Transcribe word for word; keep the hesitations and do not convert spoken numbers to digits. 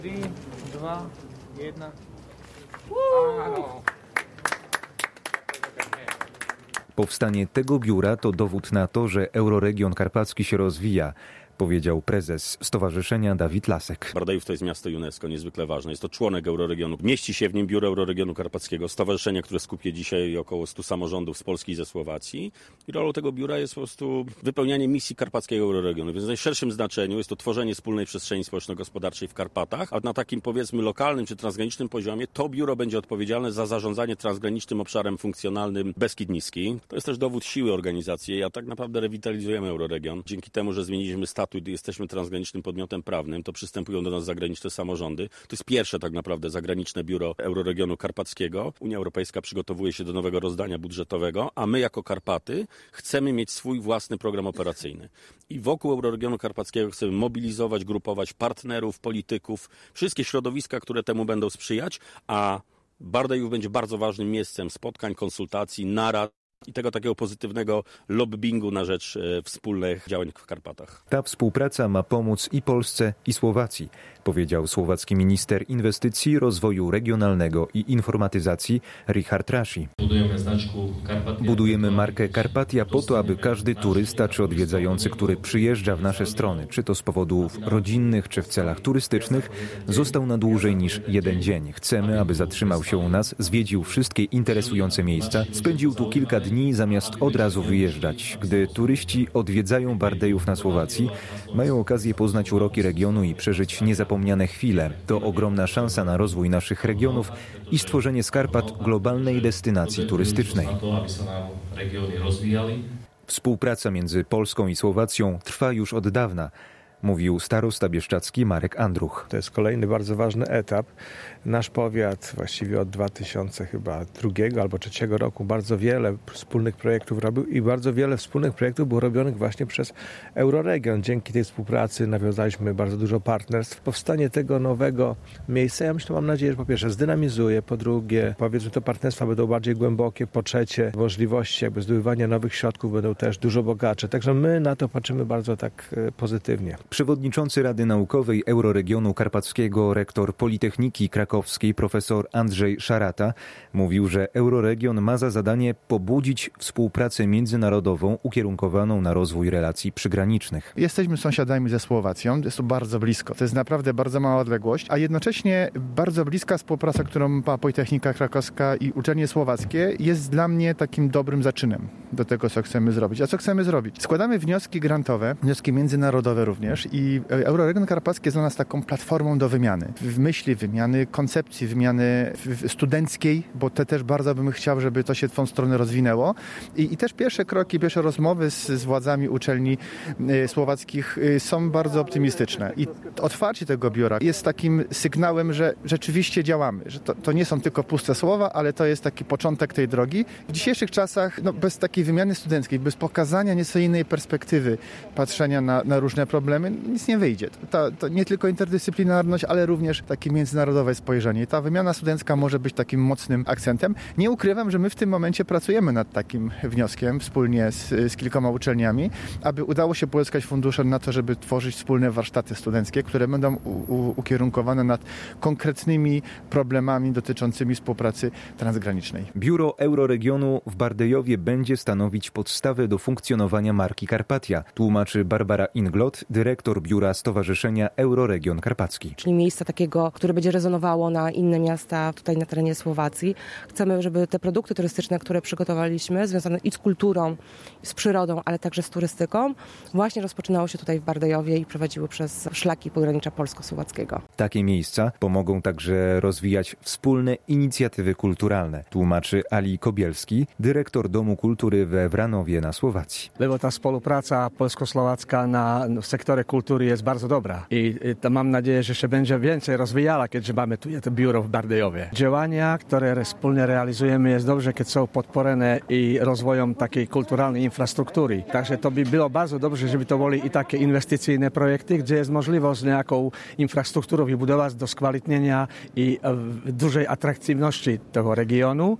trzy, dwa, jeden. Powstanie tego biura to dowód na to, że Euroregion Karpacki się rozwija, powiedział prezes stowarzyszenia Dawid Lasek. Bardejów to jest miasto UNESCO, niezwykle ważne. Jest to członek Euroregionu. Mieści się w nim biuro Euroregionu Karpackiego, stowarzyszenia, które skupia dzisiaj około stu samorządów z Polski i ze Słowacji. I rolą tego biura jest po prostu wypełnianie misji karpackiego Euroregionu. Więc w najszerszym znaczeniu jest to tworzenie wspólnej przestrzeni społeczno-gospodarczej w Karpatach, a na takim powiedzmy lokalnym czy transgranicznym poziomie to biuro będzie odpowiedzialne za zarządzanie transgranicznym obszarem funkcjonalnym Beskid Niski. To jest też dowód siły organizacji, a tak naprawdę rewitalizujemy Euroregion. Dzięki temu, że zmieniliśmy statut i jesteśmy transgranicznym podmiotem prawnym, to przystępują do nas zagraniczne samorządy. To jest pierwsze tak naprawdę zagraniczne biuro Euroregionu Karpackiego. Unia Europejska przygotowuje się do nowego rozdania budżetowego, a my jako Karpaty chcemy mieć swój własny program operacyjny. I wokół Euroregionu Karpackiego chcemy mobilizować, grupować partnerów, polityków, wszystkie środowiska, które temu będą sprzyjać, a Bardejów będzie bardzo ważnym miejscem spotkań, konsultacji, narad i tego takiego pozytywnego lobbingu na rzecz e, wspólnych działań w Karpatach. Ta współpraca ma pomóc i Polsce, i Słowacji, powiedział słowacki minister inwestycji, rozwoju regionalnego i informatyzacji Richard Raši. Budujemy markę Karpatia po to, aby każdy turysta czy odwiedzający, który przyjeżdża w nasze strony, czy to z powodów rodzinnych, czy w celach turystycznych, został na dłużej niż jeden dzień. Chcemy, aby zatrzymał się u nas, zwiedził wszystkie interesujące miejsca, spędził tu kilka dni, dni zamiast od razu wyjeżdżać. Gdy turyści odwiedzają Bardejów na Słowacji, mają okazję poznać uroki regionu i przeżyć niezapomniane chwile. To ogromna szansa na rozwój naszych regionów i stworzenie z Karpat globalnej destynacji turystycznej. Współpraca między Polską i Słowacją trwa już od dawna, mówił starosta bieszczadzki Marek Andruch. To jest kolejny bardzo ważny etap. Nasz powiat właściwie od dwa tysiące drugiego albo trzeciego roku bardzo wiele wspólnych projektów robił i bardzo wiele wspólnych projektów było robionych właśnie przez Euroregion. Dzięki tej współpracy nawiązaliśmy bardzo dużo partnerstw. Powstanie tego nowego miejsca, ja myślę, mam nadzieję, że po pierwsze zdynamizuje, po drugie powiedzmy to partnerstwa będą bardziej głębokie, po trzecie możliwości jakby zdobywania nowych środków będą też dużo bogatsze. Także my na to patrzymy bardzo tak pozytywnie. Przewodniczący Rady Naukowej Euroregionu Karpackiego, rektor Politechniki Krakowskiej profesor Andrzej Szarata mówił, że Euroregion ma za zadanie pobudzić współpracę międzynarodową ukierunkowaną na rozwój relacji przygranicznych. Jesteśmy sąsiadami ze Słowacją, jest to bardzo blisko. To jest naprawdę bardzo mała odległość, a jednocześnie bardzo bliska współpraca, którą ma Politechnika Krakowska i uczelnie słowackie jest dla mnie takim dobrym zaczynem do tego, co chcemy zrobić. A co chcemy zrobić? Składamy wnioski grantowe, wnioski międzynarodowe również i Euroregion Karpacki jest dla nas taką platformą do wymiany. W myśli, wymiany koncepcji, wymiany studenckiej, bo te też bardzo bym chciał, żeby to się w tą stronę rozwinęło. I, i też pierwsze kroki, pierwsze rozmowy z, z władzami uczelni y, słowackich y, są bardzo optymistyczne. I otwarcie tego biura jest takim sygnałem, że rzeczywiście działamy. Że to, to nie są tylko puste słowa, ale to jest taki początek tej drogi. W dzisiejszych czasach no, bez takiej wymiany studenckiej, bez pokazania nieco innej perspektywy patrzenia na, na różne problemy, nic nie wyjdzie. To, to nie tylko interdyscyplinarność, ale również takie międzynarodowe spojrzenie. Ta wymiana studencka może być takim mocnym akcentem. Nie ukrywam, że my w tym momencie pracujemy nad takim wnioskiem wspólnie z, z kilkoma uczelniami, aby udało się pozyskać fundusze na to, żeby tworzyć wspólne warsztaty studenckie, które będą u, u, ukierunkowane nad konkretnymi problemami dotyczącymi współpracy transgranicznej. Biuro Euroregionu w Bardejowie będzie stanowić podstawę do funkcjonowania marki Karpatia, tłumaczy Barbara Inglot, dyrektor biura Stowarzyszenia Euroregion Karpacki. Czyli miejsca takiego, które będzie rezonowało na inne miasta tutaj na terenie Słowacji. Chcemy, żeby te produkty turystyczne, które przygotowaliśmy, związane i z kulturą, i z przyrodą, ale także z turystyką, właśnie rozpoczynało się tutaj w Bardejowie i prowadziły przez szlaki pogranicza polsko-słowackiego. Takie miejsca pomogą także rozwijać wspólne inicjatywy kulturalne, tłumaczy Ali Kobielski, dyrektor Domu Kultury we Wranowie na Słowacji. Lebo ta współpraca polsko-słowacka na w sektorze kultury jest bardzo dobra i to mam nadzieję, że się będzie więcej rozwijała, kiedy mamy tu to biuro w Bardejowie. Działania, które wspólnie realizujemy, jest dobrze, kiedy są podporane i rozwojem takiej kulturalnej infrastruktury. Także to by było bardzo dobrze, żeby to były i takie inwestycyjne projekty, gdzie jest możliwość nejaką infrastrukturą wybudować do skwalitnienia i dużej atrakcyjności tego regionu.